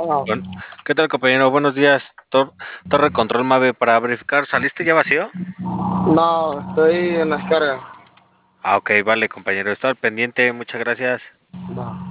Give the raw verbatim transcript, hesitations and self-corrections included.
No, Bueno, ¿qué tal, compañero? Buenos días. Tor- Torre Control Mave para verificar. ¿Saliste ya vacío? no, estoy en la descarga. Ah, ok, vale, compañero. Estoy al pendiente. Muchas gracias. No.